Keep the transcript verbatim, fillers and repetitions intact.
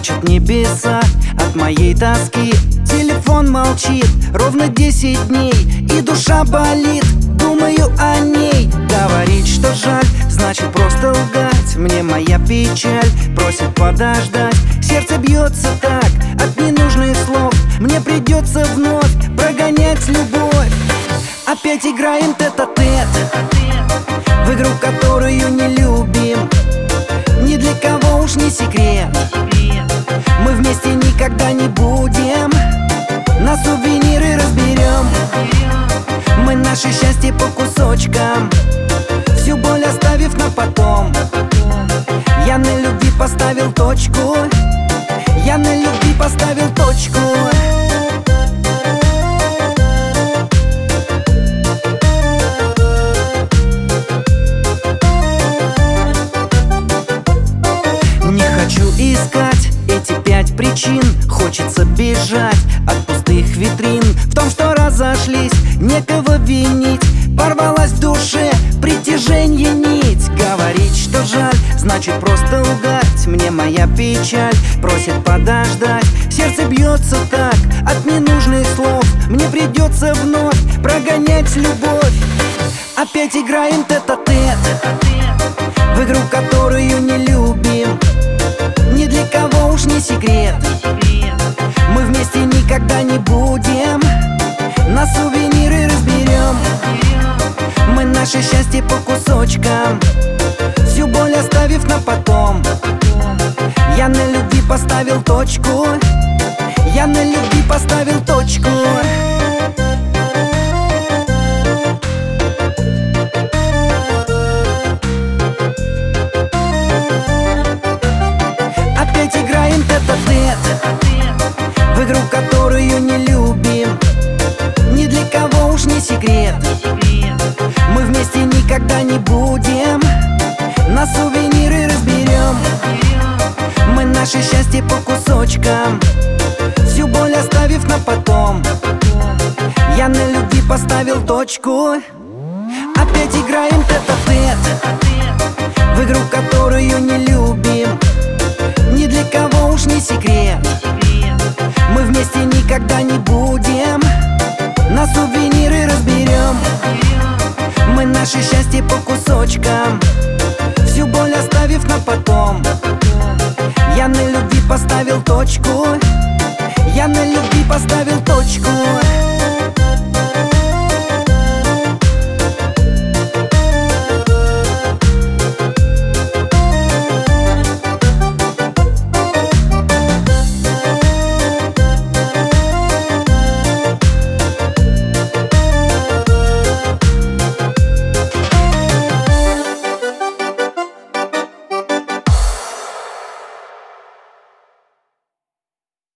плачут небеса от моей тоски. Телефон молчит ровно десять дней, и душа болит, думаю о ней. Говорить, что жаль, значит просто лгать. Мне моя печаль просит подождать. Сердце бьется так от ненужных слов. Мне придется вновь прогонять любовь. Опять играем тет-а-тет в игру, которую не любим. Ни для кого уж не секрет, мы вместе никогда не будем. На сувениры разберем мы наше счастье по кусочкам, всю боль оставив на потом. Я на любви поставил точку. Я на любви поставил точку. Не хочу искать эти пять причин. Хочется бежать от пустых витрин. В том, что разошлись, некого винить. Порвалась в душе притяжение нить. Говорить, что жаль, значит просто лгать. Мне моя печаль просит подождать. Сердце бьется так от ненужных слов. Мне придется вновь прогонять любовь. Опять играем тет-а-тет в игру, которую не любим. Ни для кого уж не секрет, мы вместе никогда не будем. На сувениры разберем мы наше счастье по кусочкам, всю боль оставив на потом. Я на любви поставил точку. Я на любви поставил точку. Опять играем тет-а-тет в игру, которую не любим. Ни для кого уж не секрет, мы вместе никогда не будем. На сувениры разберем мы наше счастье по кусочкам, всю боль оставив на потом. Я на любви поставил точку. Опять играем тет-а-тет в игру, которую не любим. Ни для кого уж не секрет, мы вместе никогда не будем. На сувениры разберем мы наше счастье по кусочкам, всю боль оставив на потом. Я на любви поставил точку. Я на любви поставил точку.